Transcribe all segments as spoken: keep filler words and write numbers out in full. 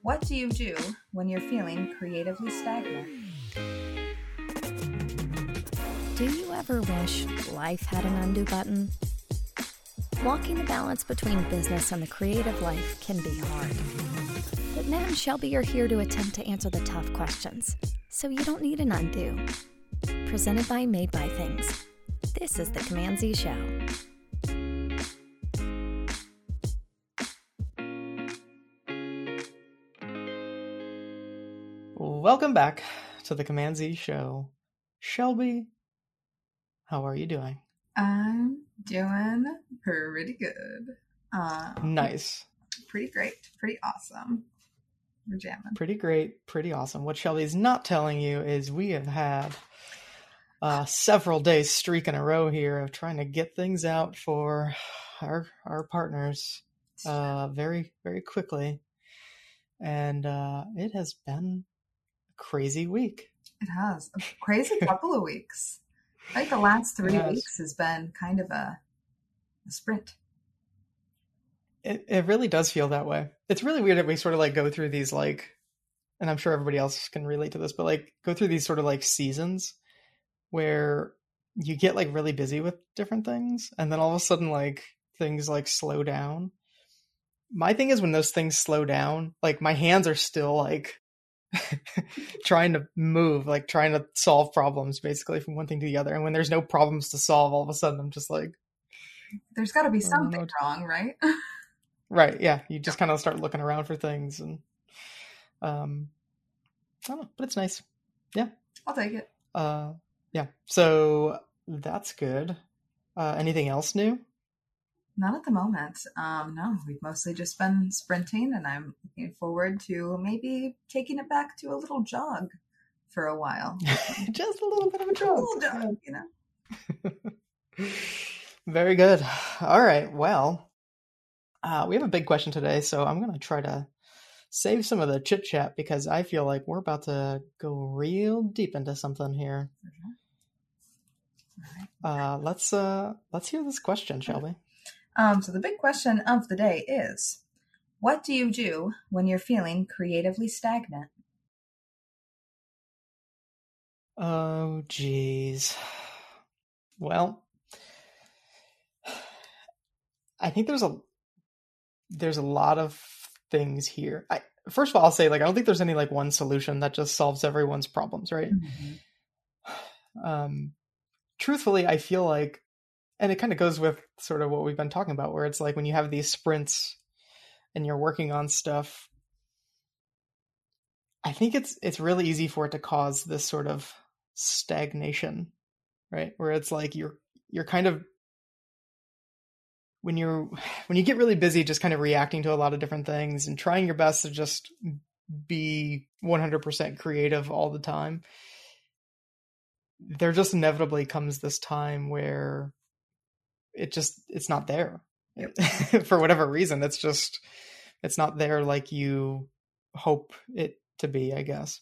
What do you do when you're feeling creatively stagnant? Do you ever wish life had an undo button? Walking the balance between business and the creative life can be hard. But Matt and Shelby are here to attempt to answer the tough questions, so you don't need an undo. Presented by Made by Things. This is the Command Z Show. Welcome back to the Command Z Show. Shelby, how are you doing? I'm doing pretty good. Um, Nice. Pretty great. Pretty awesome. We're jamming. Pretty great. Pretty awesome. What Shelby's not telling you is we have had uh, several days streak in a row here of trying to get things out for our our partners uh, very, very quickly. And uh, it has been a crazy week. It has. A crazy couple of weeks. I think the last three Yes. weeks has been kind of a, a sprint. It it really does feel that way. It's really weird that we sort of like go through these like, and I'm sure everybody else can relate to this, but like go through these sort of like seasons where you get like really busy with different things and then all of a sudden like things like slow down. My thing is when those things slow down, like my hands are still like trying to move, like trying to solve problems basically from one thing to the other. And when there's no problems to solve, all of a sudden I'm just like, There's got to be I don't know something what- wrong, right? right. Yeah. You just kind of start looking around for things and, um, I don't know, but it's nice. I'll take it. Uh, yeah. So that's good. Uh, anything else new? Not at the moment. Um, no, we've mostly just been sprinting, and I'm looking forward to maybe taking it back to a little jog for a while. Just a little bit of a A joke. little jog, you know? Very good. All right. Well, uh, we have a big question today, so I'm going to try to save some of the chit chat because I feel like we're about to go real deep into something here. Uh, let's uh, let's hear this question, Shelby. Um, so the big question of the day is, what do you do when you're feeling creatively stagnant? Oh, geez. Well, I think there's a there's a lot of things here. I, first of all, I'll say like I don't think there's any like one solution that just solves everyone's problems, right? Um, truthfully, I feel like, and it kind of goes with sort of what we've been talking about, where it's like when you have these sprints and you're working on stuff, I think it's it's really easy for it to cause this sort of stagnation, right? Where it's like you're you're kind of when you're when you get really busy just kind of reacting to a lot of different things and trying your best to just be one hundred percent creative all the time, there just inevitably comes this time where it just it's not there. For whatever reason, it's just it's not there like you hope it to be, I guess.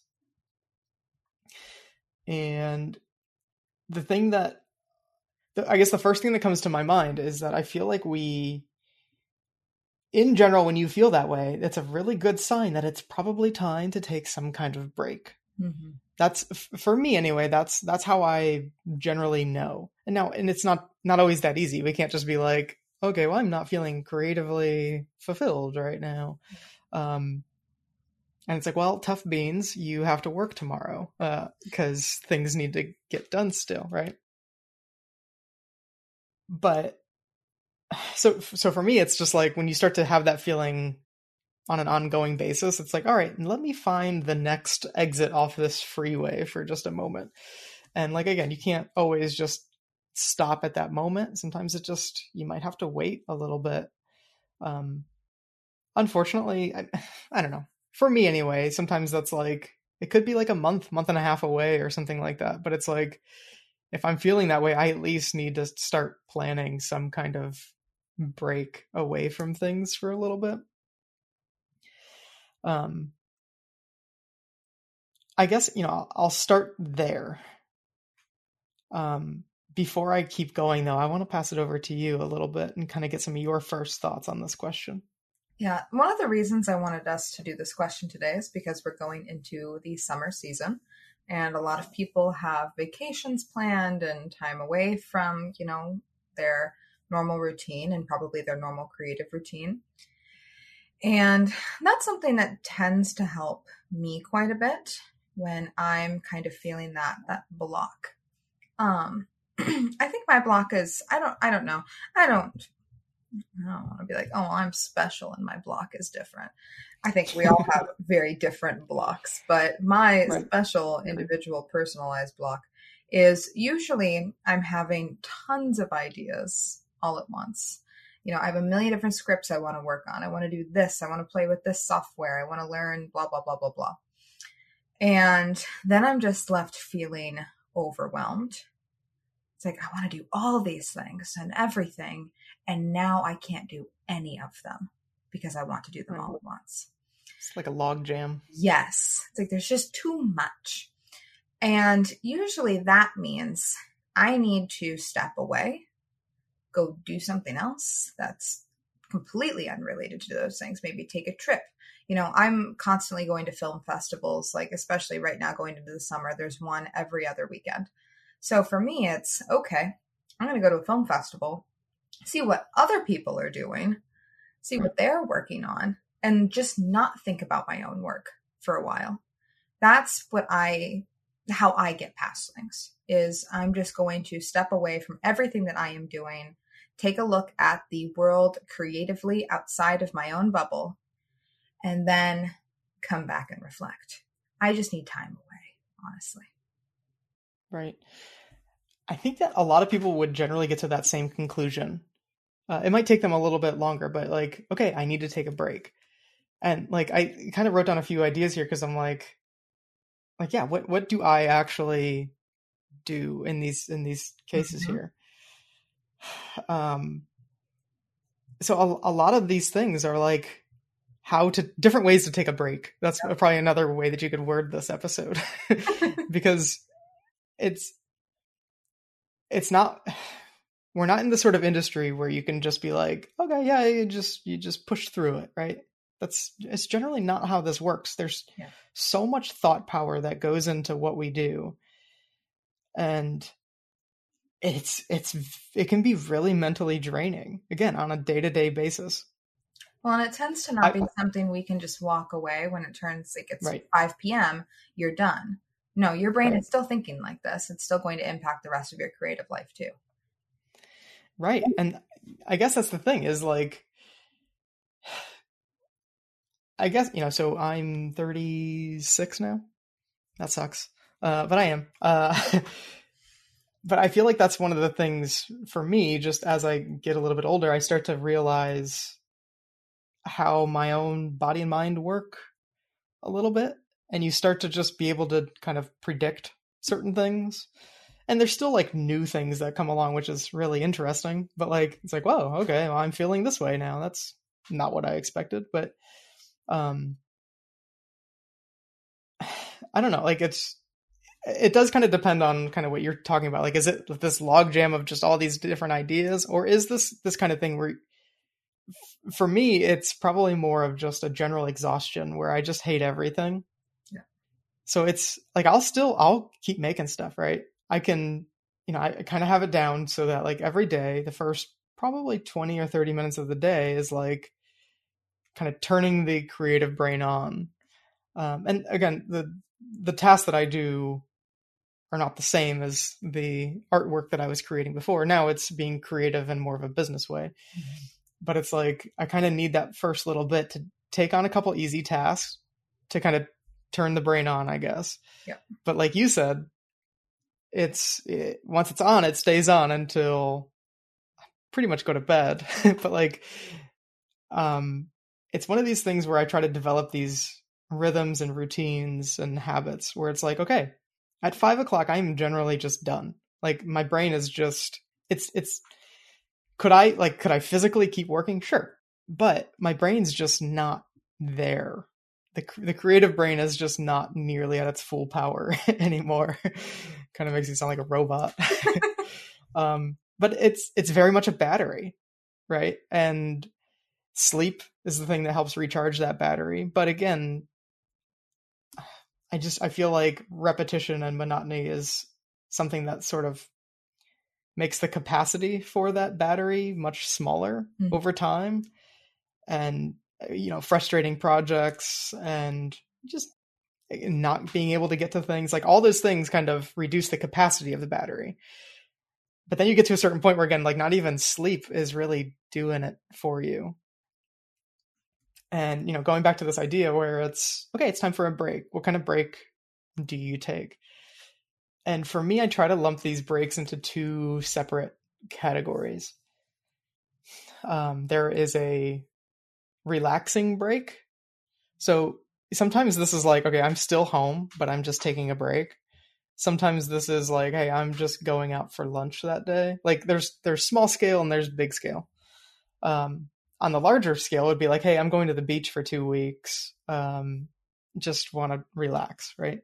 And the thing that the, I guess the first thing that comes to my mind is that I feel like we, in general, when you feel that way, it's a really good sign that it's probably time to take some kind of break. Mm-hmm. That's for me anyway. That's that's how I generally know. And now, and it's not not always that easy. We can't just be like, okay, well, I'm not feeling creatively fulfilled right now. Um, and it's like, well, tough beans. You have to work tomorrow because uh, things need to get done still, right? But so so for me, it's just like when you start to have that feeling on an ongoing basis, it's like, all right, let me find the next exit off this freeway for just a moment. And like, again, you can't always just stop at that moment. Sometimes it just, you might have to wait a little bit. Um, unfortunately, I, I don't know. For me anyway, sometimes that's like, it could be like a month, month and a half away or something like that. But it's like, if I'm feeling that way, I at least need to start planning some kind of break away from things for a little bit. Um, I guess, you know, I'll, I'll start there. Um, before I keep going, though, I want to pass it over to you a little bit and kind of get some of your first thoughts on this question. Yeah, one of the reasons I wanted us to do this question today is because we're going into the summer season, and a lot of people have vacations planned and time away from, you know, their normal routine and probably their normal creative routine. And that's something that tends to help me quite a bit when I'm kind of feeling that that block. Um, I think my block is, I don't, I don't know. I don't, I don't want to be like, oh, I'm special and my block is different. I think we all have very different blocks, but my Right. special, individual, personalized block is usually I'm having tons of ideas all at once. You know, I have a million different scripts I want to work on. I want to do this. I want to play with this software. I want to learn blah, blah, blah, blah, blah. And then I'm just left feeling overwhelmed. It's like, I want to do all these things and everything. And now I can't do any of them because I want to do them all at once. It's like a log jam. Yes. It's like there's just too much. And usually that means I need to step away, go do something else that's completely unrelated to those things. Maybe take a trip. You know, I'm constantly going to film festivals, like especially right now going into the summer, there's one every other weekend. So for me, it's okay, I'm going to go to a film festival, see what other people are doing, see what they're working on, and just not think about my own work for a while. That's what I, how I get past things, is I'm just going to step away from everything that I am doing, take a look at the world creatively outside of my own bubble, and then come back and reflect. I just need time away, honestly. Right. I think that a lot of people would generally get to that same conclusion. Uh, it might take them a little bit longer, but like, okay, I need to take a break. And like, I kind of wrote down a few ideas here because I'm like, like, yeah, what, what do I actually do in these, in these cases Mm-hmm. here? Um, so a, a lot of these things are like how to, different ways to take a break. That's Yeah. probably another way that you could word this episode because it's, it's not, we're not in the sort of industry where you can just be like, okay, yeah, you just, you just push through it. Right. That's, it's generally not how this works. There's Yeah. so much thought power that goes into what we do. And it's, it's, it can be really mentally draining, again, on a day-to-day basis. Well, and it tends to not I- be something we can just walk away when it turns like it's Right. five p.m. You're done. No, your brain Right. is still thinking like this. It's still going to impact the rest of your creative life too. Right. And I guess that's the thing is like, I guess, you know, so I'm thirty-six now. That sucks. Uh, but I am. Uh, but I feel like that's one of the things for me, just as I get a little bit older, I start to realize how my own body and mind work a little bit. And you start to just be able to kind of predict certain things. And there's still like new things that come along, which is really interesting. But like, it's like, whoa, okay, well, I'm feeling this way now. That's not what I expected. But um, I don't know. Like it's, it does kind of depend on kind of what you're talking about. Like, is it this logjam of just all these different ideas, or is this this kind of thing where, for me, it's probably more of just a general exhaustion where I just hate everything. Yeah. So it's like, I'll still, I'll keep making stuff, right? I can, you know, I kind of have it down so that like every day, the first probably twenty or thirty minutes of the day is like kind of turning the creative brain on. Um, and again, the, the tasks that I do are not the same as the artwork that I was creating before. Now it's being creative in more of a business way. Mm-hmm. But it's like, I kind of need that first little bit to take on a couple easy tasks to kind of turn the brain on, I guess. Yeah. But like you said, it's, it, once it's on, it stays on until I pretty much go to bed. But like, um, it's one of these things where I try to develop these rhythms and routines and habits where it's like, okay, at five o'clock, I'm generally just done. Like my brain is just, it's, it's, could I like, could I physically keep working? Sure. But my brain's just not there. The the creative brain is just not nearly at its full power anymore. Kind of makes you sound like a robot. um, but it's, it's very much a battery. Right. And sleep is the thing that helps recharge that battery. But again, I just, I feel like repetition and monotony is something that sort of makes the capacity for that battery much smaller mm-hmm. over time. And, you know, frustrating projects and just not being able to get to things, like all those things kind of reduce the capacity of the battery. But then you get to a certain point where, again, like not even sleep is really doing it for you. And, you know, going back to this idea where it's, okay, it's time for a break. What kind of break do you take? And for me, I try to lump these breaks into two separate categories. Um, there is a relaxing break. So sometimes this is like, okay, I'm still home, but I'm just taking a break. Sometimes this is like, hey, I'm just going out for lunch that day. Like there's there's small scale and there's big scale. Um, on the larger scale, it would be like, hey, I'm going to the beach for two weeks. Um, just want to relax, right?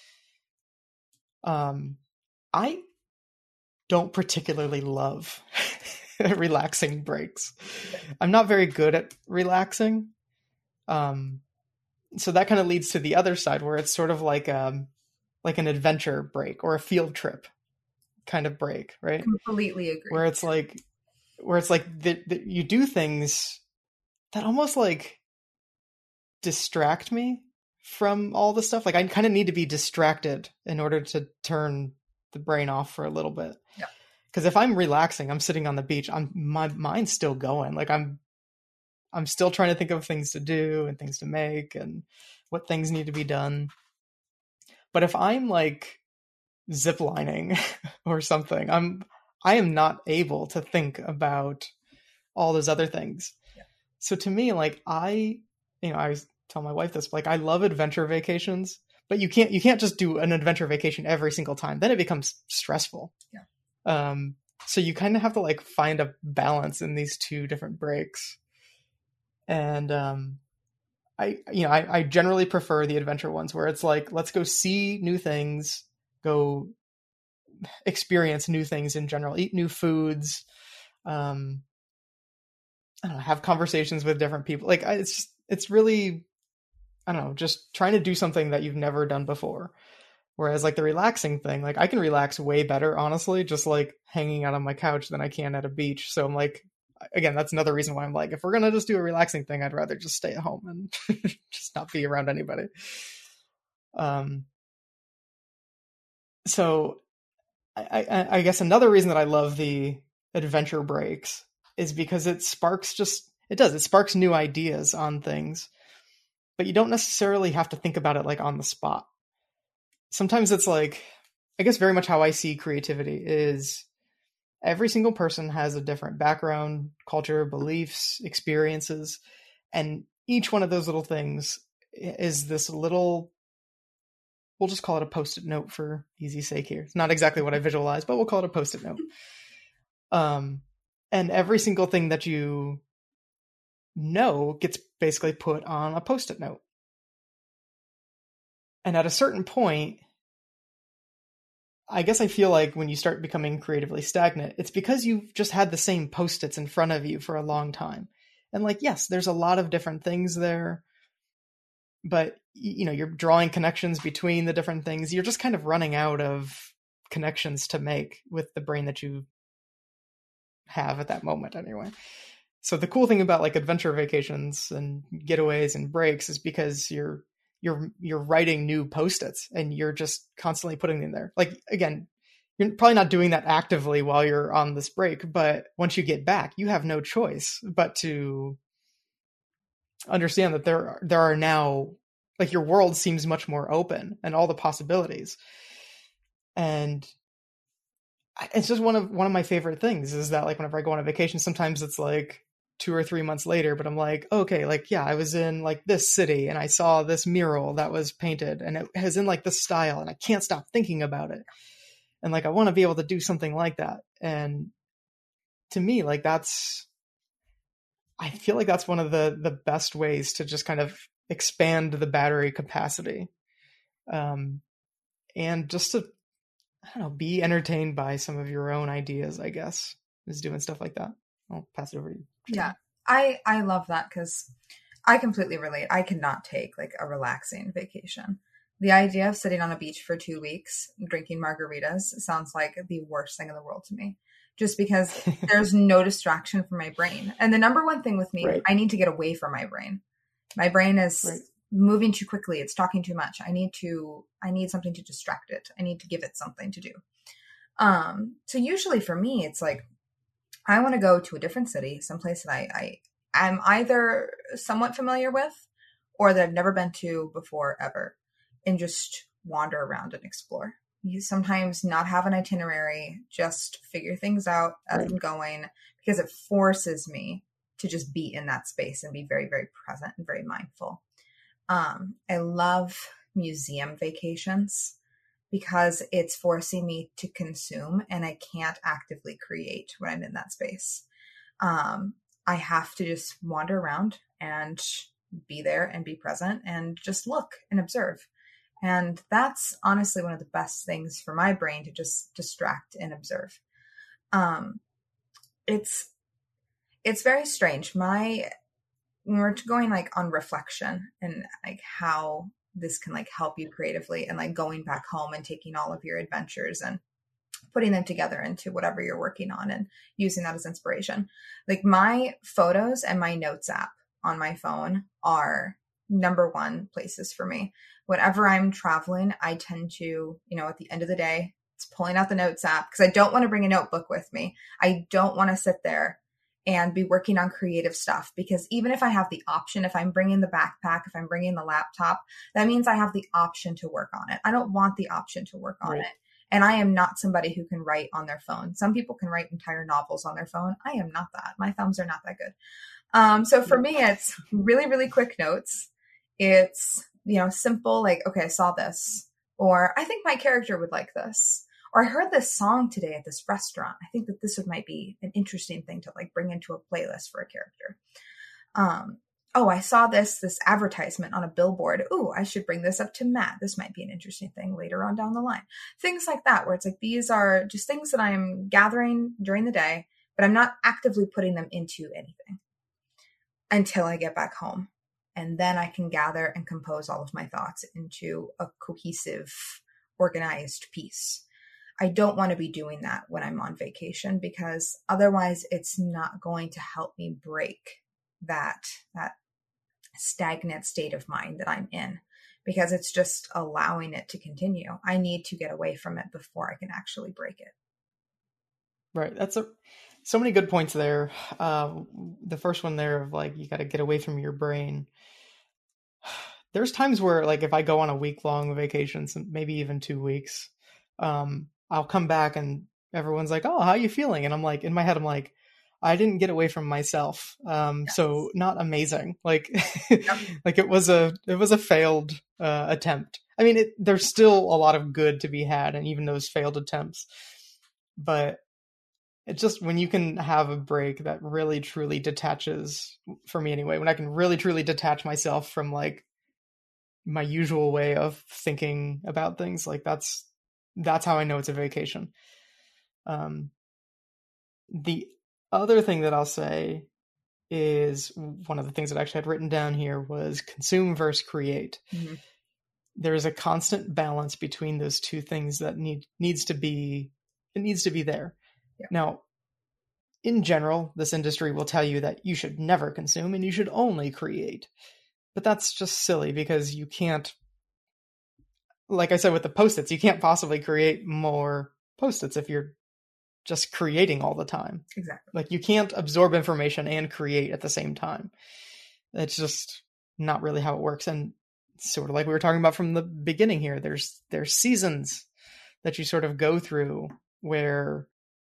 Um, I don't particularly love relaxing breaks. I'm not very good at relaxing. Um, so that kind of leads to the other side where it's sort of like um like an adventure break or a field trip kind of break, right? Completely agree. Where it's like, where it's like the, the, you do things that almost like distract me from all the stuff. Like I kind of need to be distracted in order to turn the brain off for a little bit. Yeah. Because if I'm relaxing, I'm sitting on the beach, I'm my mind's still going. Like I'm I'm still trying to think of things to do and things to make and what things need to be done. But if I'm like ziplining or something, I'm I am not able to think about all those other things. Yeah. So to me, like I, you know, I tell my wife this, like I love adventure vacations, but you can't you can't just do an adventure vacation every single time. Then it becomes stressful. Yeah. Um. So you kind of have to like find a balance in these two different breaks. And um. I, you know, I, I generally prefer the adventure ones where it's like, let's go see new things, go experience new things in general, eat new foods, um, I don't know, have conversations with different people. Like I, it's just, it's really, I don't know, just trying to do something that you've never done before. Whereas like the relaxing thing, like I can relax way better, honestly, just like hanging out on my couch than I can at a beach. So I'm like, again, that's another reason why I'm like, if we're going to just do a relaxing thing, I'd rather just stay at home and just not be around anybody. Um, so I, I, I guess another reason that I love the adventure breaks is because it sparks just, it does, it sparks new ideas on things, but you don't necessarily have to think about it like on the spot. Sometimes it's like, I guess very much how I see creativity is every single person has a different background, culture, beliefs, experiences, and each one of those little things is this little, we'll just call it a post-it note for easy sake here. It's not exactly what I visualize, but we'll call it a post-it note. Um, and every single thing that you know gets basically put on a post-it note. And at a certain point, I guess I feel like when you start becoming creatively stagnant, it's because you've just had the same post-its in front of you for a long time. And like, yes, there's a lot of different things there, but you know, you're drawing connections between the different things. You're just kind of running out of connections to make with the brain that you have at that moment anyway. So the cool thing about like adventure vacations and getaways and breaks is because you're you're you're writing new post-its and you're just constantly putting them there. Like, again, you're probably not doing that actively while you're on this break, but once you get back, you have no choice but to understand that there are, there are now, like, your world seems much more open and all the possibilities. And it's just one of one of my favorite things is that, like, whenever I go on a vacation, sometimes it's like two or three months later, but I'm like, okay, like, yeah, I was in like this city and I saw this mural that was painted and it was in like this style and I can't stop thinking about it. And like, I want to be able to do something like that. And to me, like, that's, I feel like that's one of the, the best ways to just kind of expand the battery capacity. Um, and just to, I don't know, be entertained by some of your own ideas, I guess, is doing stuff like that. I'll pass it over to you. Yeah, I, I love that because I completely relate. I cannot take like a relaxing vacation. The idea of sitting on a beach for two weeks, drinking margaritas sounds like the worst thing in the world to me, just because there's no distraction for my brain. And the number one thing with me, Right. I need to get away from my brain. My brain is Right. moving too quickly. It's talking too much. I need to, I need something to distract it. I need to give it something to do. Um, so usually for me, it's like, I want to go to a different city, someplace that I, I am either somewhat familiar with or that I've never been to before ever, and just wander around and explore. You sometimes not have an itinerary, just figure things out as Right. I'm going, because it forces me to just be in that space and be very, very present and very mindful. Um, I love museum vacations because it's forcing me to consume, and I can't actively create when I'm in that space. Um, I have to just wander around and be there and be present and just look and observe. And that's honestly one of the best things for my brain, to just distract and observe. Um, it's, it's very strange. My, when we're going like on reflection and like how this can like help you creatively, and like going back home and taking all of your adventures and putting them together into whatever you're working on and using that as inspiration. Like my photos and my notes app on my phone are number one places for me. Whenever I'm traveling, I tend to, you know, at the end of the day, it's pulling out the notes app because I don't want to bring a notebook with me. I don't want to sit there and be working on creative stuff, because even if I have the option, if I'm bringing the backpack, if I'm bringing the laptop, that means I have the option to work on it. I don't want the option to work on Right. it. And I am not somebody who can write on their phone. Some people can write entire novels on their phone. I am not that. My thumbs are not that good. Um, so for me, it's really, really quick notes. It's, you know, simple, like, okay, I saw this, or I think my character would like this, or I heard this song today at this restaurant. I think that this would might be an interesting thing to like bring into a playlist for a character. Um, oh, I saw this, this advertisement on a billboard. Ooh, I should bring this up to Matt. This might be an interesting thing later on down the line. Things like that, where it's like, these are just things that I'm gathering during the day, but I'm not actively putting them into anything until I get back home. And then I can gather and compose all of my thoughts into a cohesive, organized piece. I don't want to be doing that when I'm on vacation, because otherwise it's not going to help me break that, that stagnant state of mind that I'm in, because it's just allowing it to continue. I need to get away from it before I can actually break it. Right. That's a, so many good points there. Uh, the first one there of like, you got to get away from your brain. There's times where like, if I go on a week long vacation, maybe even two weeks, um, I'll come back and everyone's like, oh, how are you feeling? And I'm like, in my head, I'm like, I didn't get away from myself. Um, yes. So not amazing. Like, yep. like it was a, it was a failed, uh, attempt. I mean, it, there's still a lot of good to be had, and even those failed attempts, but it's just when you can have a break that really truly detaches, for me anyway, when I can really truly detach myself from like my usual way of thinking about things, like that's, that's how I know it's a vacation. Um, the other thing that I'll say is, one of the things that I actually had written down here was consume versus create. Mm-hmm. There's a constant balance between those two things that need needs to be, it needs to be there. Yeah. Now, in general, this industry will tell you that you should never consume and you should only create. But that's just silly, because you can't, like I said with the Post-its, you can't possibly create more Post-its if you're just creating all the time. Exactly. Like you can't absorb information and create at the same time. It's just not really how it works. And sort of like we were talking about from the beginning here, there's there's seasons that you sort of go through where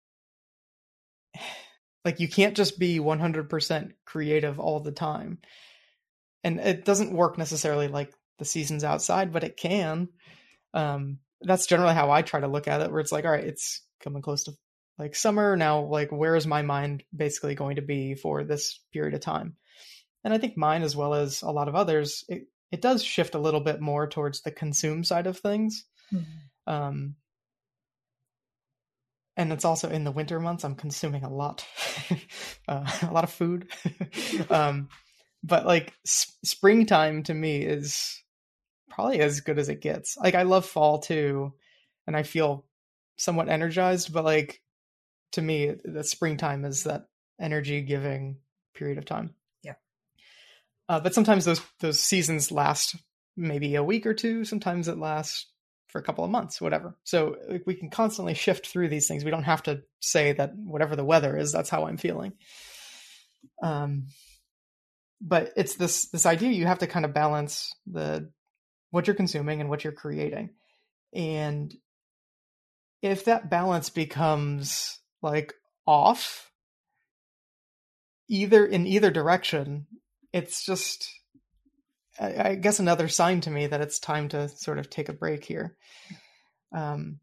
like you can't just be one hundred percent creative all the time. And it doesn't work necessarily like the seasons outside, but it can. Um, that's generally how I try to look at it, where it's like, all right, it's coming close to like summer now, like where is my mind basically going to be for this period of time? And I think mine, as well as a lot of others, it, it does shift a little bit more towards the consume side of things. Mm-hmm. Um, and it's also in the winter months, I'm consuming a lot, uh, a lot of food. um, but like s- springtime to me is probably as good as it gets. Like I love fall too, and I feel somewhat energized, but like to me, the springtime is that energy giving period of time. Yeah. Uh, but sometimes those those seasons last maybe a week or two. Sometimes it lasts for a couple of months, whatever. So like, we can constantly shift through these things. We don't have to say that whatever the weather is, that's how I'm feeling. Um, but it's this this idea you have to kind of balance the what you're consuming and what you're creating. And if that balance becomes like off, either in either direction, it's just, I, I guess, another sign to me that it's time to sort of take a break here. Um,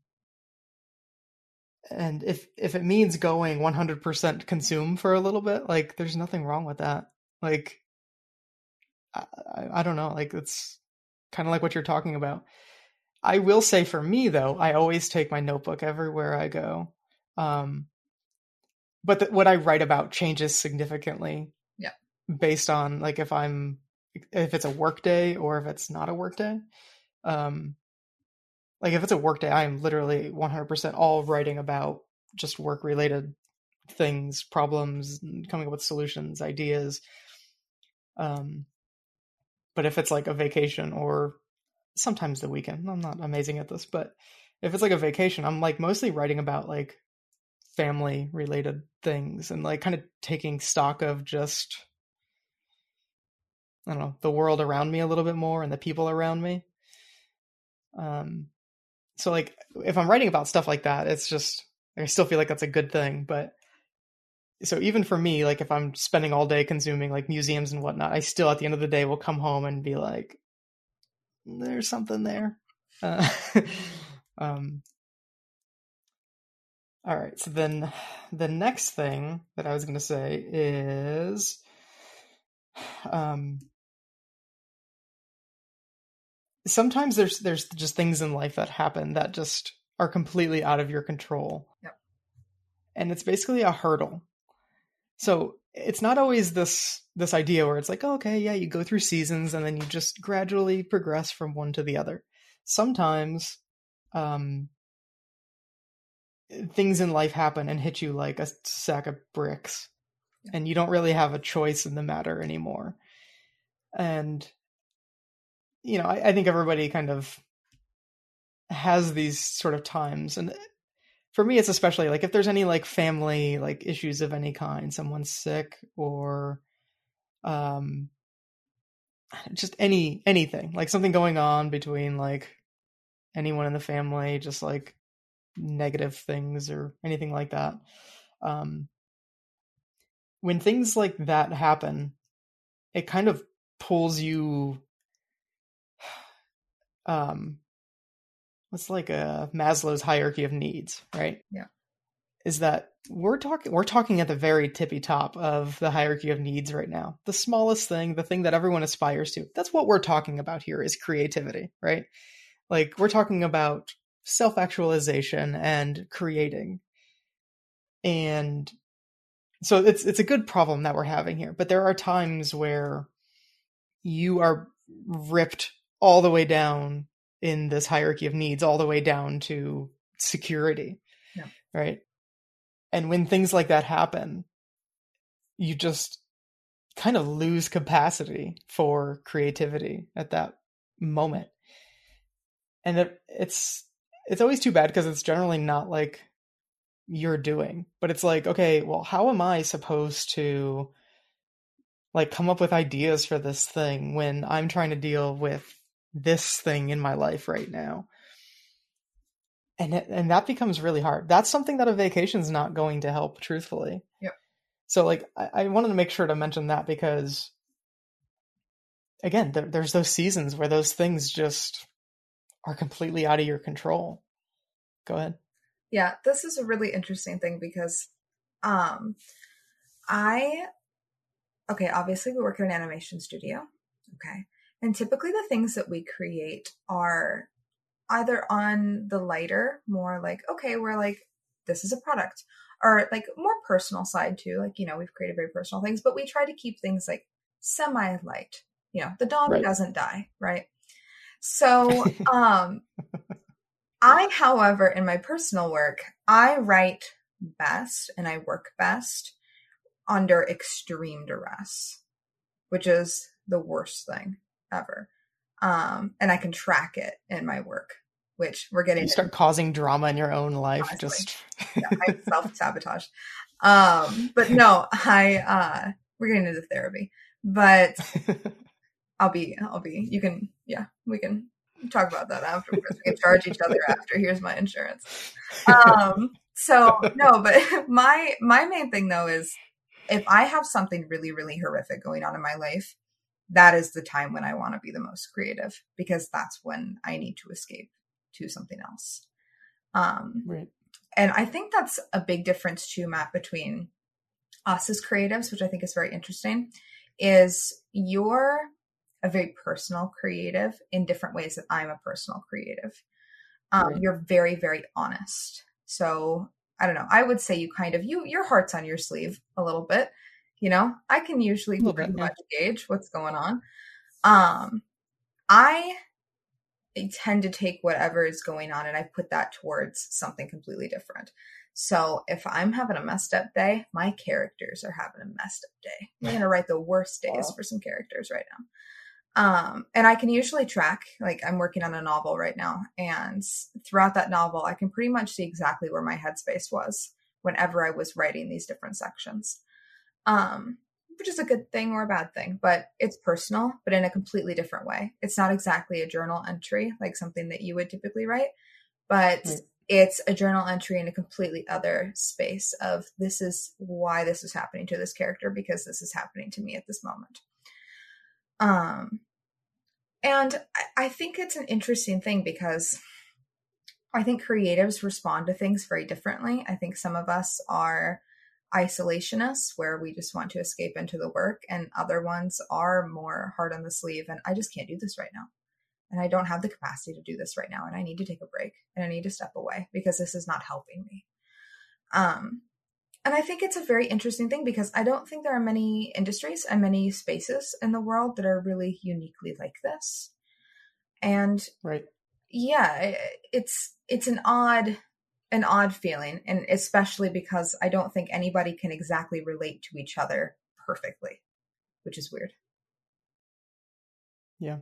and if if it means going one hundred percent consume for a little bit, like there's nothing wrong with that. Like, I, I, I don't know, like it's kind of like what you're talking about. I will say for me though, I always take my notebook everywhere I go. Um, but the, what I write about changes significantly. Yeah. Based on like if I'm if it's a work day or if it's not a work day. Um, like if it's a work day, I'm literally one hundred percent all writing about just work related things, problems, coming up with solutions, ideas. Um, but if it's like a vacation or sometimes the weekend, I'm not amazing at this, but if it's like a vacation, I'm like mostly writing about like family related things and like kind of taking stock of just, I don't know, the world around me a little bit more and the people around me. Um, so like if I'm writing about stuff like that, it's just, I still feel like that's a good thing. But so even for me, like if I'm spending all day consuming like museums and whatnot, I still at the end of the day will come home and be like, there's something there. Uh, um, all right. So then the next thing that I was going to say is, um, sometimes there's there's just things in life that happen that just are completely out of your control. Yep. And it's basically a hurdle. So it's not always this this idea where it's like, oh, okay, yeah, you go through seasons and then you just gradually progress from one to the other. Sometimes um, things in life happen and hit you like a sack of bricks, and you don't really have a choice in the matter anymore. And you know, I, I think everybody kind of has these sort of times. And for me, it's especially like if there's any like family like issues of any kind, someone's sick or um, just any anything, like something going on between like anyone in the family, just like negative things or anything like that. Um, when things like that happen, it kind of pulls you um it's like a Maslow's hierarchy of needs, right? Yeah. Is that we're talking we're talking at the very tippy top of the hierarchy of needs right now. The smallest thing, the thing that everyone aspires to. That's what we're talking about here is creativity, right? Like we're talking about self-actualization and creating. And so it's it's a good problem that we're having here, but there are times where you are ripped all the way down in this hierarchy of needs, all the way down to security. Yeah. Right. And when things like that happen, you just kind of lose capacity for creativity at that moment. And it, it's, it's always too bad because it's generally not like you're doing, but it's like, okay, well, how am I supposed to like come up with ideas for this thing when I'm trying to deal with this thing in my life right now? And it, and that becomes really hard. That's something that a vacation is not going to help, truthfully. Yep. So like, I, I wanted to make sure to mention that because again, there, there's those seasons where those things just are completely out of your control. Go ahead. Yeah, this is a really interesting thing because um, I, okay, obviously we work in an animation studio. Okay. And typically the things that we create are either on the lighter, more like, okay, we're like this is a product, or like more personal side too. Like, you know, we've created very personal things, but we try to keep things like semi light, you know, the dog Right. doesn't die. Right. So, um, I, however, in my personal work, I write best and I work best under extreme duress, which is the worst thing ever. Um, and I can track it in my work, which we're getting. You start into, causing drama in your own life. Honestly. Just yeah, I self-sabotage. Um, but no, I, uh, we're getting into therapy, but I'll be, I'll be, you can, yeah, we can talk about that afterwards. We can charge each other after. Here's my insurance. Um, so no, but my, my main thing though is if I have something really, really horrific going on in my life, that is the time when I want to be the most creative, because that's when I need to escape to something else. Um, right. And I think that's a big difference too, Matt, between us as creatives, which I think is very interesting, is you're a very personal creative in different ways that I'm a personal creative. Um, right. You're very, very honest. So I don't know. I would say you kind of, you, your heart's on your sleeve a little bit. You know, I can usually pretty bit, yeah. much gauge what's going on. Um, I tend to take whatever is going on and I put that towards something completely different. So if I'm having a messed up day, my characters are having a messed up day. I'm going to write the worst days wow. for some characters right now. Um, and I can usually track, like I'm working on a novel right now, and throughout that novel, I can pretty much see exactly where my headspace was whenever I was writing these different sections. Um, which is a good thing or a bad thing, but it's personal, but in a completely different way. It's not exactly a journal entry, like something that you would typically write, but right. it's a journal entry in a completely other space of this is why this is happening to this character, because this is happening to me at this moment. Um, and I, I think it's an interesting thing because I think creatives respond to things very differently. I think some of us are isolationists where we just want to escape into the work, and other ones are more hard on the sleeve and I just can't do this right now. And I don't have the capacity to do this right now. And I need to take a break and I need to step away because this is not helping me. Um, and I think it's a very interesting thing because I don't think there are many industries and many spaces in the world that are really uniquely like this. And right. yeah, it's, it's an odd an odd feeling. And especially because I don't think anybody can exactly relate to each other perfectly, which is weird. Yeah.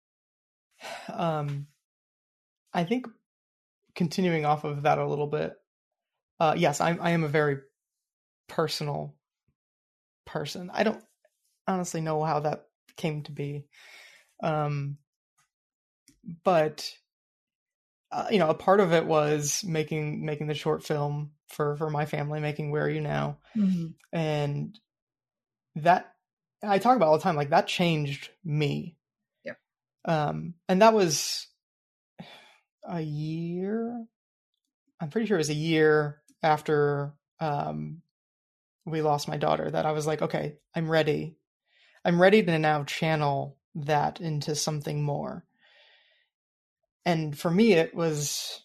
Um, I think continuing off of that a little bit, uh, yes, I'm, I am a very personal person. I don't honestly know how that came to be. Um, but Uh, you know, a part of it was making making the short film for, for my family, making Where Are You Now? Mm-hmm. And that, I talk about all the time, like that changed me. Yeah. Um, and that was a year, I'm pretty sure it was a year after um, we lost my daughter that I was like, okay, I'm ready. I'm ready to now channel that into something more. And for me, it was,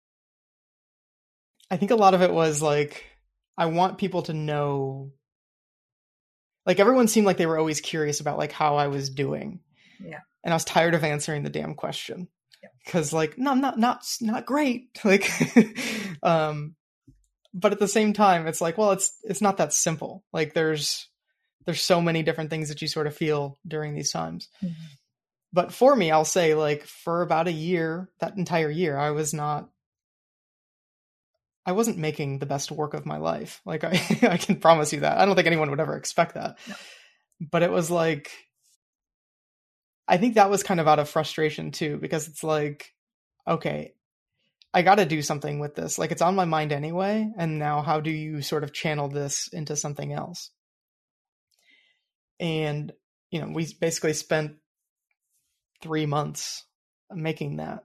I think a lot of it was like, I want people to know, like everyone seemed like they were always curious about like how I was doing. Yeah. And I was tired of answering the damn question. Yeah. Cause like, no, I'm not, not, not great. Like, um, but at the same time, it's like, well, it's, it's not that simple. Like there's, there's so many different things that you sort of feel during these times. Mm-hmm. But for me, I'll say like for about a year, that entire year, I was not, I wasn't making the best work of my life. Like I, I can promise you that. I don't think anyone would ever expect that. No. But it was like, I think that was kind of out of frustration too, because it's like, okay, I got to do something with this. Like it's on my mind anyway. And now how do you sort of channel this into something else? And, you know, we basically spent three months making that.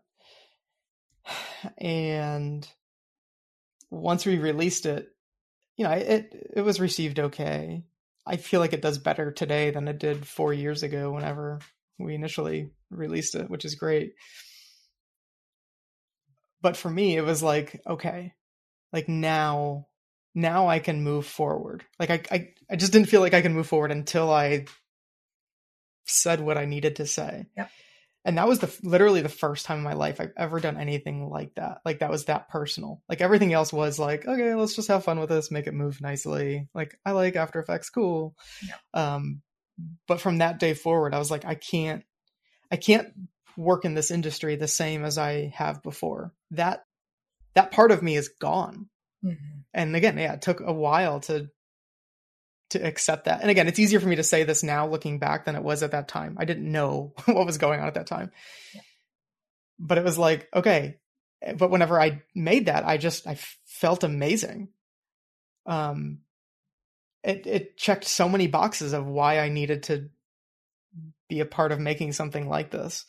And once we released it, you know, it, it was received okay. I feel like it does better today than it did four years ago whenever we initially released it, which is great. But for me, it was like, okay, like now, now I can move forward. Like I, I, I just didn't feel like I could move forward until I said what I needed to say. Yep. And that was the literally the first time in my life I've ever done anything like that. Like that was that personal. Like everything else was like, okay, let's just have fun with this, make it move nicely. Like I like After Effects, cool. Yep. Um, but from that day forward, I was like, I can't, I can't work in this industry the same as I have before. That that part of me is gone. Mm-hmm. And again, yeah, it took a while to to accept that. And again, it's easier for me to say this now looking back than it was at that time. I didn't know what was going on at that time. Yeah. But it was like, okay. But whenever I made that, I just, I felt amazing. Um, it, it checked so many boxes of why I needed to be a part of making something like this.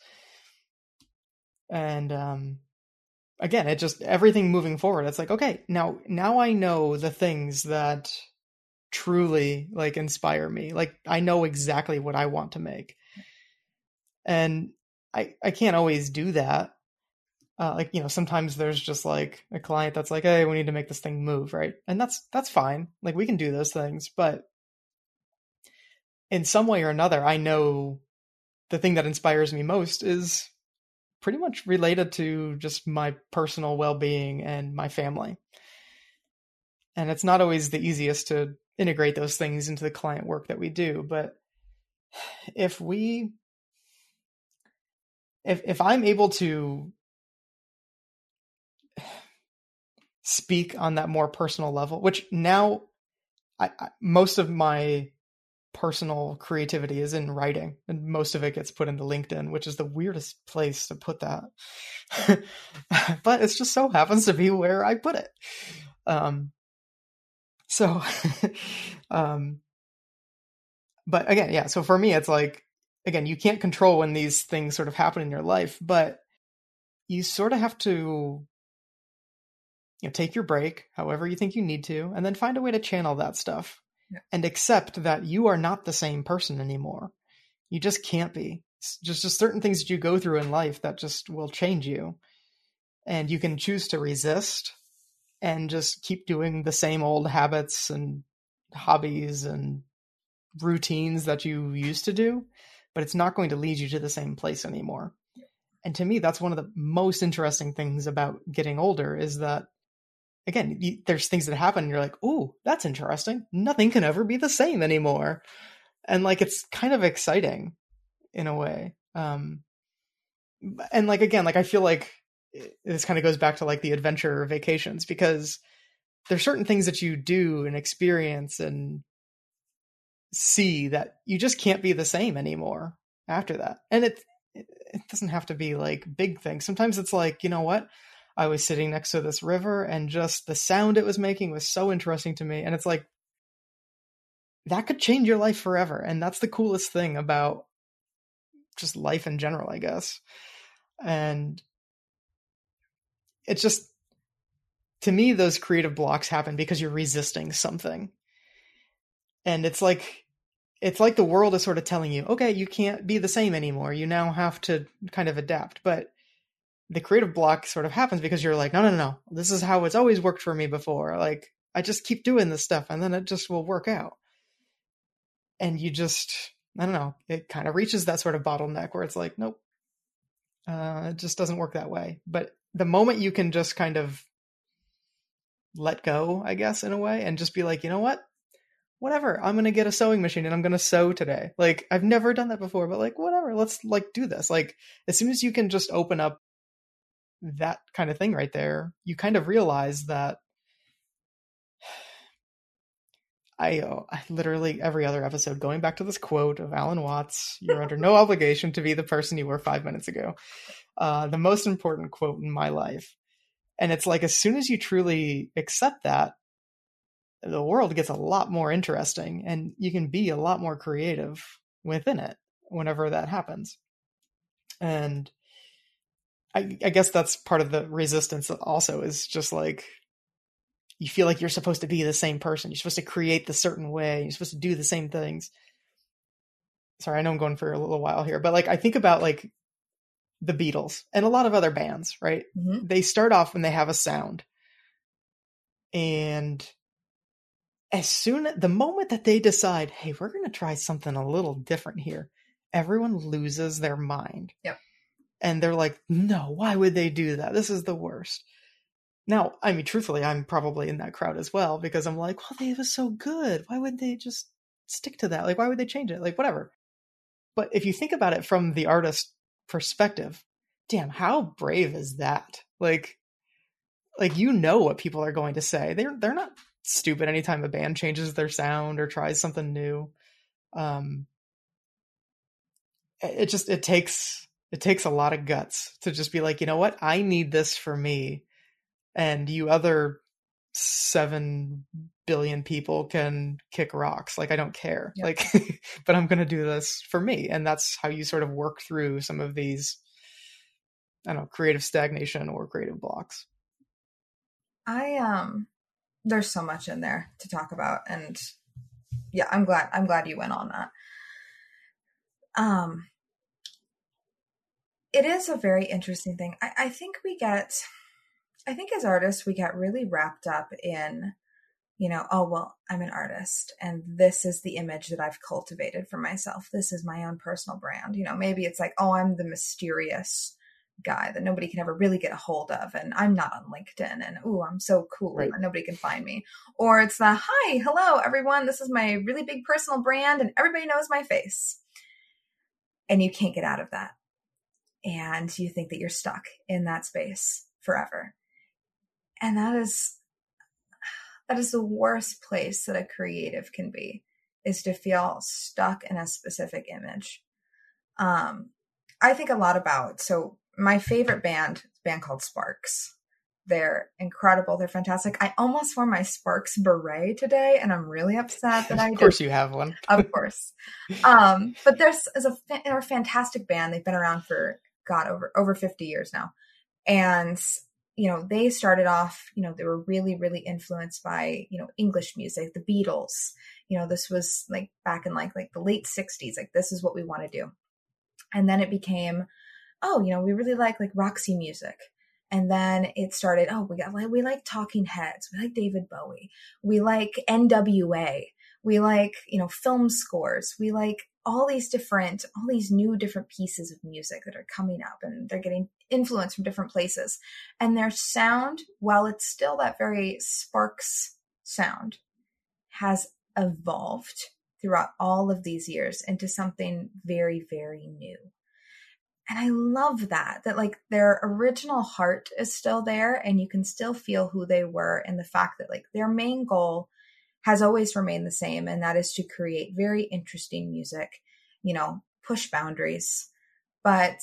And, um, again, it just, everything moving forward, it's like, okay, now, now I know the things that truly like inspire me. Like I know exactly what I want to make. And I, I can't always do that. Uh, like, you know, sometimes there's just like a client that's like, hey, we need to make this thing move. Right. And that's, that's fine. Like we can do those things, but in some way or another, I know the thing that inspires me most is pretty much related to just my personal well-being and my family. And it's not always the easiest to integrate those things into the client work that we do. But if we, if, if I'm able to speak on that more personal level, which now I, I, most of my personal creativity is in writing and most of it gets put into LinkedIn, which is the weirdest place to put that. But it's just so happens to be where I put it. Um, So, um, but again, yeah. So for me, it's like, again, you can't control when these things sort of happen in your life, but you sort of have to, you know, take your break, however you think you need to, and then find a way to channel that stuff yeah. and accept that you are not the same person anymore. You just can't be. It's just, just certain things that you go through in life that just will change you, and you can choose to resist and just keep doing the same old habits and hobbies and routines that you used to do, but it's not going to lead you to the same place anymore. And to me, that's one of the most interesting things about getting older is that, again, you, there's things that happen and you're like, ooh, that's interesting. Nothing can ever be the same anymore. And like, it's kind of exciting in a way. Um, and like, again, like, I feel like this kind of goes back to like the adventure vacations, because there's certain things that you do and experience and see that you just can't be the same anymore after that. And it, it, it doesn't have to be like big things. Sometimes it's like, you know what? I was sitting next to this river and just the sound it was making was so interesting to me. And it's like, that could change your life forever. And that's the coolest thing about just life in general, I guess. And it's just, to me, those creative blocks happen because you're resisting something. And it's like, it's like the world is sort of telling you, okay, you can't be the same anymore. You now have to kind of adapt. But the creative block sort of happens because you're like, no, no, no, no. This is how it's always worked for me before. Like, I just keep doing this stuff and then it just will work out. And you just, I don't know, it kind of reaches that sort of bottleneck where it's like, nope, uh, it just doesn't work that way. But the moment you can just kind of let go, I guess, in a way, and just be like, you know what, whatever, I'm going to get a sewing machine and I'm going to sew today. Like, I've never done that before, but like, whatever, let's like do this. Like, as soon as you can just open up that kind of thing right there, you kind of realize that I, uh, I literally every other episode going back to this quote of Alan Watts, you're under no obligation to be the person you were five minutes ago. Uh, the most important quote in my life. And it's like, as soon as you truly accept that, the world gets a lot more interesting and you can be a lot more creative within it whenever that happens. And I, I guess that's part of the resistance also, is just like, you feel like you're supposed to be the same person. You're supposed to create the certain way. You're supposed to do the same things. Sorry, I know I'm going for a little while here, but like, I think about like the Beatles and a lot of other bands, right? Mm-hmm. They start off when they have a sound. And as soon the moment that they decide, hey, we're going to try something a little different here, everyone loses their mind. Yep. And they're like, no, why would they do that? This is the worst. Now, I mean, truthfully, I'm probably in that crowd as well, because I'm like, well, they was so good. Why would they just stick to that? Like, why would they change it? Like, whatever. But if you think about it from the artist perspective, damn, how brave is that? Like, like, you know what people are going to say. They're, they're not stupid anytime a band changes their sound or tries something new. Um, it just, it takes, it takes a lot of guts to just be like, you know what? I need this for me. And you other seven billion people can kick rocks. Like, I don't care. Yep. Like, but I'm going to do this for me. And that's how you sort of work through some of these, I don't know, creative stagnation or creative blocks. I, um, there's so much in there to talk about. And yeah, I'm glad, I'm glad you went on that. Um, it is a very interesting thing. I, I think we get, I think as artists, we get really wrapped up in, you know, oh, well, I'm an artist and this is the image that I've cultivated for myself. This is my own personal brand. You know, maybe it's like, oh, I'm the mysterious guy that nobody can ever really get a hold of. And I'm not on LinkedIn and, oh, I'm so cool. Right. And nobody can find me. Or it's the, hi, hello, everyone. This is my really big personal brand and everybody knows my face. And you can't get out of that. And you think that you're stuck in that space forever. And that is, that is the worst place that a creative can be, is to feel stuck in a specific image. Um, I think a lot about, so my favorite band, is a band called Sparks. They're incredible. They're fantastic. I almost wore my Sparks beret today, and I'm really upset that I did. Of course you have one. Of course. Um, but there's is a, they're a fantastic band. They've been around for, God, over, over fifty years now. And you know, they started off, you know, they were really, really influenced by, you know, English music, the Beatles. You know, this was like back in like, like the late sixties, like this is what we want to do. And then it became, oh, you know, we really like like Roxy music. And then it started, oh, we got like, we like Talking Heads. We like David Bowie. We like N W A. We like, you know, film scores. We like all these different, all these new different pieces of music that are coming up, and they're getting influence from different places. And their sound, while it's still that very Sparks sound, has evolved throughout all of these years into something very, very new. And I love that, that like their original heart is still there and you can still feel who they were, and the fact that like their main goal has always remained the same. And that is to create very interesting music, you know, push boundaries, but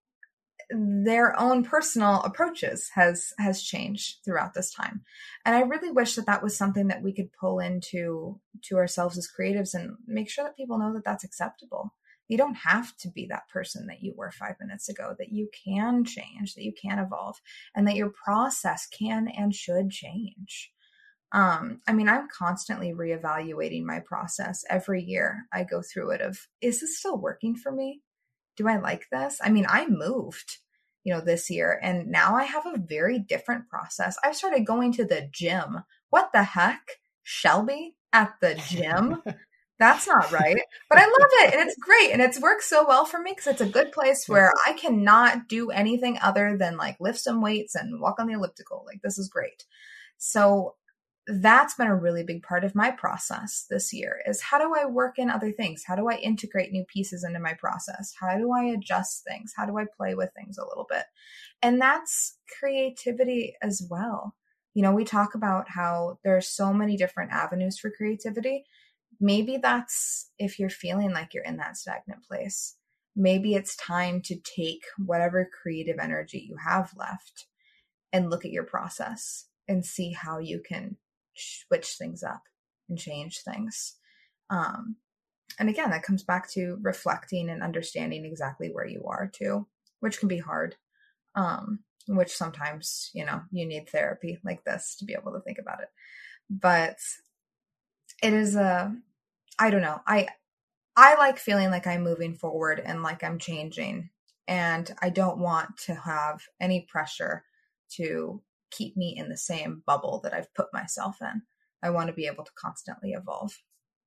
their own personal approaches has, has changed throughout this time. And I really wish that that was something that we could pull into to ourselves as creatives and make sure that people know that that's acceptable. You don't have to be that person that you were five minutes ago, that you can change, that you can evolve, and that your process can and should change. Um, I mean, I'm constantly reevaluating my process every year. I go through it of, is this still working for me? Do I like this? I mean, I moved, you know, this year, and now I have a very different process. I've started going to the gym. What the heck? Shelby at the gym? That's not right. But I love it. And it's great. And it's worked so well for me because it's a good place where I cannot do anything other than like lift some weights and walk on the elliptical. Like, this is great. So that's been a really big part of my process this year, is how do I work in other things? How do I integrate new pieces into my process? How do I adjust things? How do I play with things a little bit? And that's creativity as well. You know, we talk about how there are so many different avenues for creativity. Maybe that's if you're feeling like you're in that stagnant place. Maybe it's time to take whatever creative energy you have left and look at your process and see how you can switch things up and change things. Um, and again, that comes back to reflecting and understanding exactly where you are too, which can be hard. Um, which sometimes, you know, you need therapy like this to be able to think about it. But it is a, I don't know. I, I like feeling like I'm moving forward and like I'm changing, and I don't want to have any pressure to keep me in the same bubble that I've put myself in. I want to be able to constantly evolve.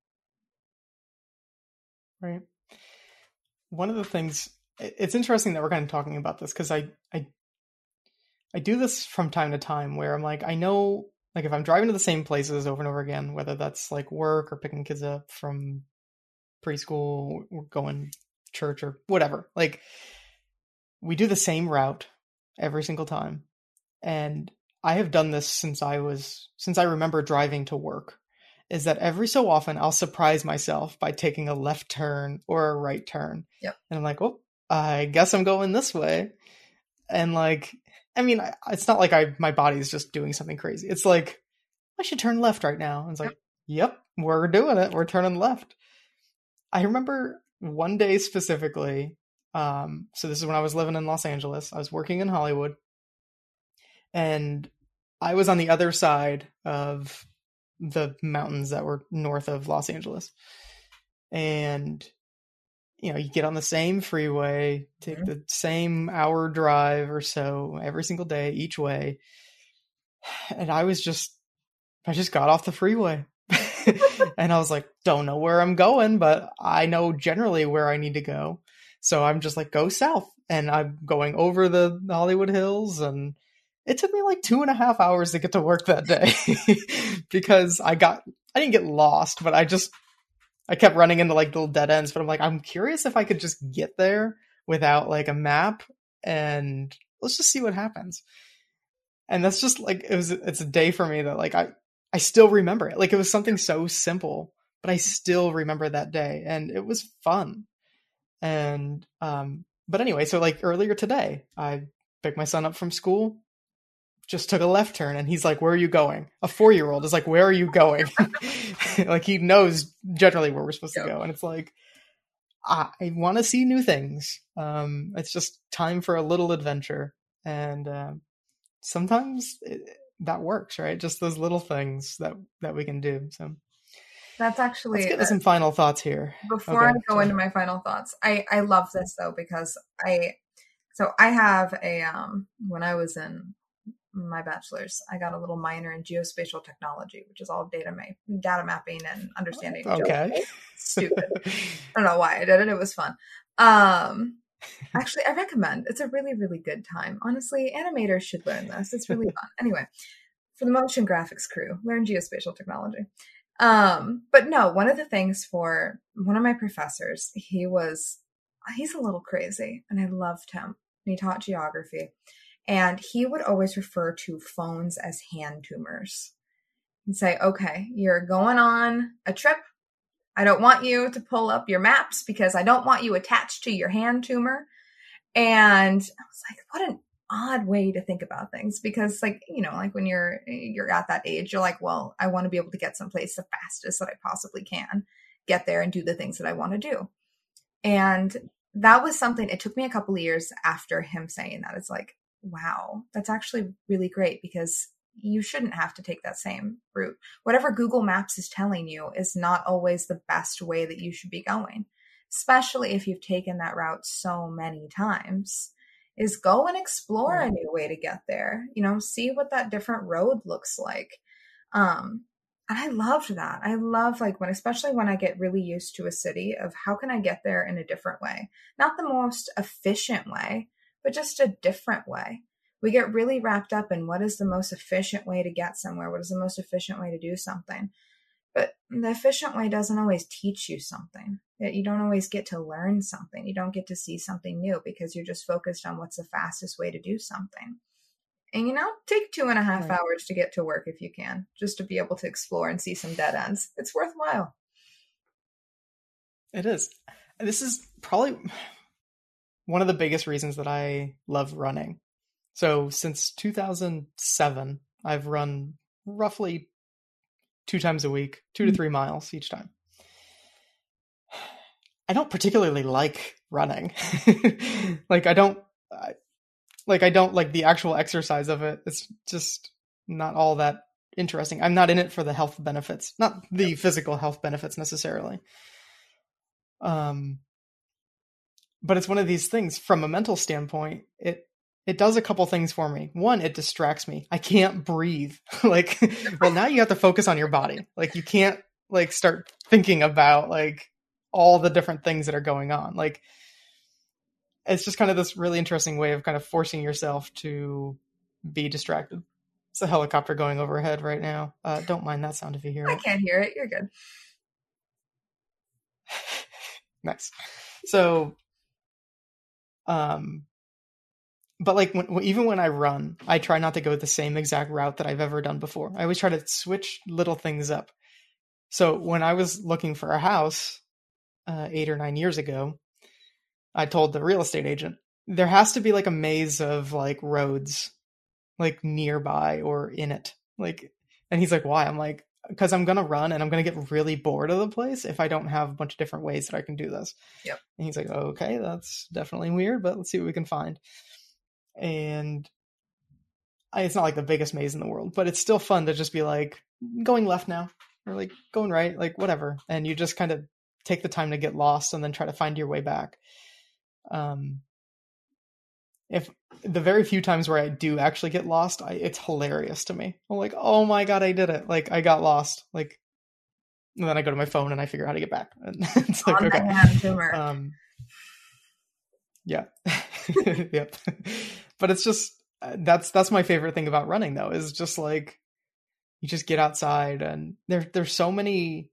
Right. One of the things, it's interesting that we're kind of talking about this because I, I, I do this from time to time where I'm like, I know, like if I'm driving to the same places over and over again, whether that's like work or picking kids up from preschool or going church or whatever, like we do the same route every single time. And I have done this since I was, since I remember driving to work, is that every so often I'll surprise myself by taking a left turn or a right turn. Yep. And I'm like, oh, I guess I'm going this way. And like, I mean, it's not like I, my body's just doing something crazy. It's like, I should turn left right now. And it's like, yep, yep, we're doing it. We're turning left. I remember one day specifically. Um, so this is when I was living in Los Angeles. I was working in Hollywood. And I was on the other side of the mountains that were north of Los Angeles. And, you know, you get on the same freeway, take mm-hmm. the same hour drive or so every single day, each way. And I was just, I just got off the freeway and I was like, don't know where I'm going, but I know generally where I need to go. So I'm just like, go south. And I'm going over the Hollywood Hills, and it took me like two and a half hours to get to work that day because I got, I didn't get lost, but I just, I kept running into like little dead ends, but I'm like, I'm curious if I could just get there without like a map, and let's just see what happens. And that's just like, it was, it's a day for me that like, I, I still remember it. Like it was something so simple, but I still remember that day, and it was fun. And, um, but anyway, so like earlier today, I picked my son up from school, just took a left turn, and he's like, where are you going? A four-year-old is like, where are you going? Like he knows generally where we're supposed yep. to go. And it's like, I, I want to see new things. Um, it's just time for a little adventure. And, um, sometimes it, that works, right? Just those little things that, that we can do. So that's actually, let's get to some final thoughts here. Before okay, I go so. into my final thoughts, I, I love this though, because I, so I have a, um, when I was in my bachelor's, I got a little minor in geospatial technology, which is all data ma- data mapping and understanding. Okay. Stupid. I don't know why I did it. It was fun. Um, actually, I recommend. It's a really, really good time. Honestly, animators should learn this. It's really fun. Anyway, for the motion graphics crew, learn geospatial technology. Um, but no, one of the things for one of my professors, he was, he's a little crazy, and I loved him. And he taught geography. And he would always refer to phones as hand tumors and say, okay, you're going on a trip. I don't want you to pull up your maps because I don't want you attached to your hand tumor. And I was like, what an odd way to think about things, because like, you know, like when you're, you're at that age, you're like, well, I want to be able to get someplace the fastest that I possibly can, get there and do the things that I want to do. And that was something, it took me a couple of years after him saying that. It's like, wow, that's actually really great, because you shouldn't have to take that same route. Whatever Google Maps is telling you is not always the best way that you should be going, especially if you've taken that route so many times. Is go and explore a new way to get there, you know, see what that different road looks like. Um, and I loved that. I love like when, especially when I get really used to a city, of how can I get there in a different way? Not the most efficient way, but just a different way. We get really wrapped up in what is the most efficient way to get somewhere? What is the most efficient way to do something? But the efficient way doesn't always teach you something. You don't always get to learn something. You don't get to see something new because you're just focused on what's the fastest way to do something. And, you know, take two and a half right. hours to get to work if you can, just to be able to explore and see some dead ends. It's worthwhile. It is. This is probably one of the biggest reasons that I love running. So since two thousand seven, I've run roughly two times a week, two to three miles each time. I don't particularly like running. like I don't, I, like I don't like the actual exercise of it. It's just not all that interesting. I'm not in it for the health benefits, not the physical health benefits necessarily. Um, but it's one of these things from a mental standpoint. It it does a couple things for me. One, it distracts me. I can't breathe. Like, well, now you have to focus on your body. Like, you can't like start thinking about like all the different things that are going on. Like, it's just kind of this really interesting way of kind of forcing yourself to be distracted. It's a helicopter going overhead right now. Uh, don't mind that sound if you hear I it. can't hear it. You're good. Nice. So, um, but like when, even when I run, I try not to go the same exact route that I've ever done before. I always try to switch little things up. So when I was looking for a house uh, eight or nine years ago, I told the real estate agent, there has to be like a maze of like roads like nearby or in it. Like, and he's like, why? I'm like, because I'm going to run and I'm going to get really bored of the place if I don't have a bunch of different ways that I can do this. Yep. And he's like, okay, that's definitely weird, but let's see what we can find. And I, it's not like the biggest maze in the world, but it's still fun to just be like going left now or like going right, like whatever. And you just kind of take the time to get lost and then try to find your way back. Um, if the very few times where I do actually get lost, I, it's hilarious to me. I'm like, oh my God, I did it. Like I got lost. Like, and then I go to my phone and I figure out how to get back. And it's like, On okay. the hand, tumor. Um, yeah. Yep. But it's just, that's, that's my favorite thing about running though, is just like, you just get outside and there, there's so many,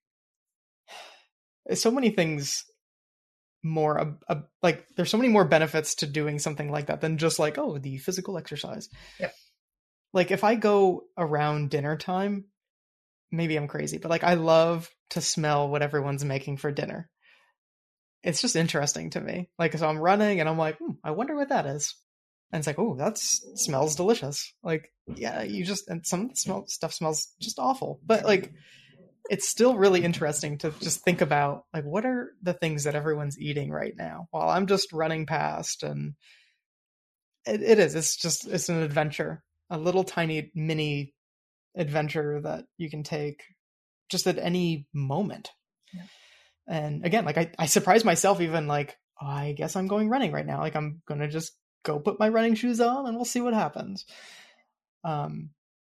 so many things more uh, uh, like there's so many more benefits to doing something like that than just like, oh, the physical exercise. Yep. Like if I go around dinner time, maybe I'm crazy, but like I love to smell what everyone's making for dinner. It's just interesting to me. Like, so I'm running and I'm like, hmm, I wonder what that is. And it's like, oh, that smells delicious. Like, yeah, you just, and some of the smell stuff smells just awful, but like, it's still really interesting to just think about like, what are the things that everyone's eating right now while I'm just running past. And it, it is, it's just, it's an adventure, a little tiny mini adventure that you can take just at any moment. Yeah. And again, like I, I surprise myself even like, oh, I guess I'm going running right now. Like I'm going to just go put my running shoes on and we'll see what happens. Um,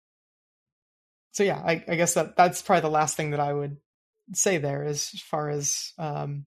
So yeah, I, I guess that that's probably the last thing that I would say there as far as um,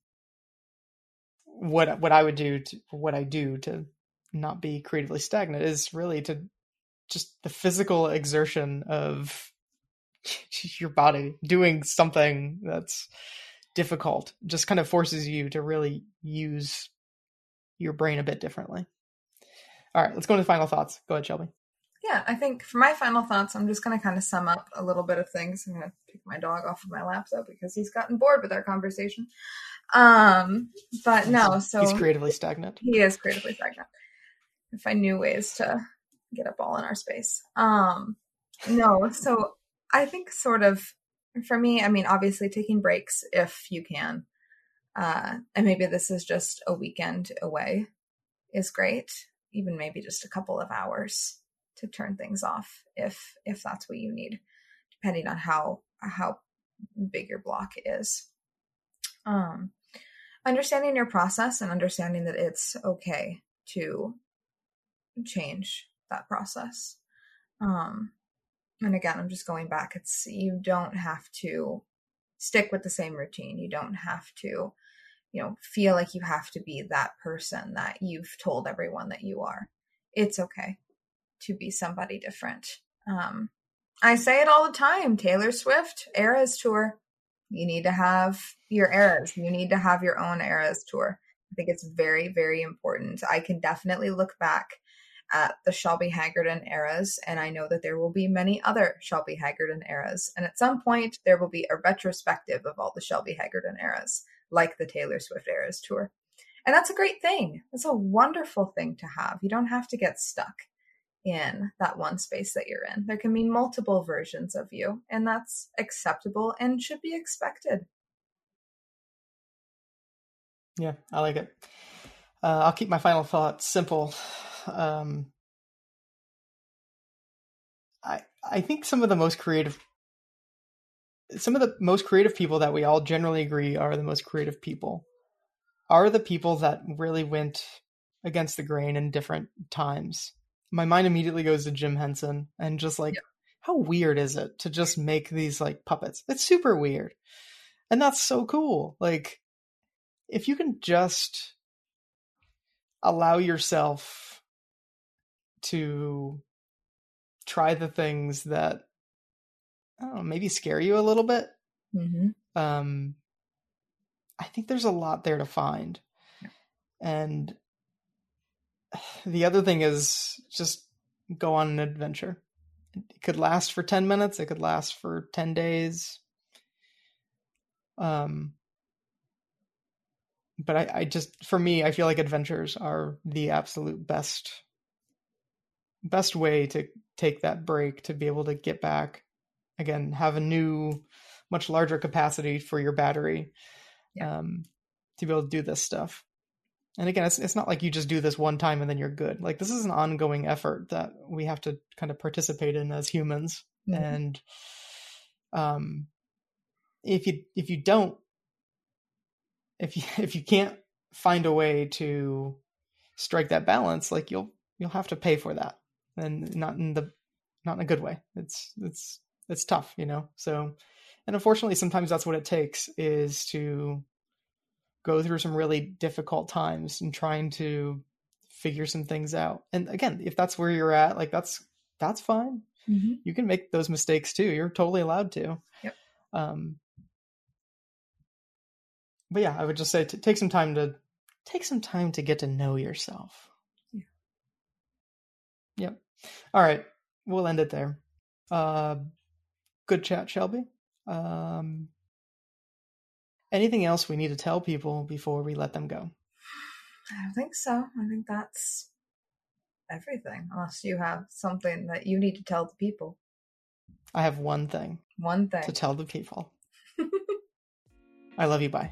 what what I would do, to, what I do to not be creatively stagnant is really to just the physical exertion of your body doing something that's difficult. Just kind of forces you to really use your brain a bit differently. All right, let's go into final thoughts. Go ahead, Shelby. Yeah, I think for my final thoughts, I'm just going to kind of sum up a little bit of things. I'm going to pick my dog off of my lap though, because he's gotten bored with our conversation. Um, but no, so he's creatively stagnant. He is creatively stagnant. I find new ways to get up all in our space. Um, no, so I think sort of for me, I mean, obviously taking breaks if you can, uh, and maybe this is just a weekend away is great. Even maybe just a couple of hours to turn things off if if that's what you need, depending on how how big your block is. Um, understanding your process and understanding that it's okay to change that process. Um, and again, I'm just going back. It's you don't have to stick with the same routine. You don't have to, you know, feel like you have to be that person that you've told everyone that you are. It's okay to be somebody different. Um, I say it all the time. Taylor Swift Eras Tour. You need to have your eras. You need to have your own Eras Tour. I think it's very, very important. I can definitely look back at the Shelby Hagerden eras, and I know that there will be many other Shelby Hagerden eras. And at some point, there will be a retrospective of all the Shelby Hagerden eras, like the Taylor Swift Eras Tour. And that's a great thing. It's a wonderful thing to have. You don't have to get stuck in that one space that you're in. There can be multiple versions of you, and that's acceptable and should be expected. Yeah, I like it. Uh, I'll keep my final thoughts simple. Um, I I think some of the most creative, some of the most creative people that we all generally agree are the most creative people, are the people that really went against the grain in different times, my mind immediately goes to Jim Henson and just like, yeah. how weird is it to just make these like puppets? It's super weird. And that's so cool. Like, if you can just allow yourself to try the things that, I don't know, maybe scare you a little bit. Mm-hmm. Um, I think there's a lot there to find. Yeah. And the other thing is just go on an adventure. It could last for ten minutes. It could last for ten days. Um, but I, I just, for me, I feel like adventures are the absolute best, best way to take that break, to be able to get back again, have a new, much larger capacity for your battery, yeah. um, to be able to do this stuff. And again, it's it's not like you just do this one time and then you're good. Like, this is an ongoing effort that we have to kind of participate in as humans. Mm-hmm. And um, if you if you don't, if you if you can't find a way to strike that balance, like you'll you'll have to pay for that, and not in the not in a good way. It's it's it's tough, you know. So, and unfortunately, sometimes that's what it takes, is to go through some really difficult times and trying to figure some things out. And again, if that's where you're at, like that's, that's fine. Mm-hmm. You can make those mistakes too. You're totally allowed to. Yep. Um, but yeah, I would just say to take some time to take some time to get to know yourself. Yeah. Yep. All right. We'll end it there. Uh, good chat, Shelby. Um, Anything else we need to tell people before we let them go? I don't think so. I think that's everything, unless you have something that you need to tell the people. I have one thing. One thing. To tell the people. I love you. Bye.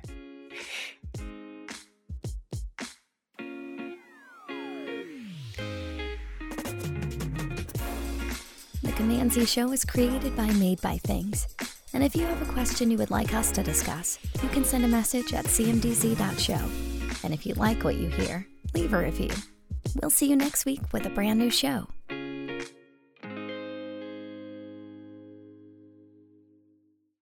The Command-Z Show is created by Made by Things. And if you have a question you would like us to discuss, you can send a message at c m d z dot show. And if you like what you hear, leave a review. We'll see you next week with a brand new show.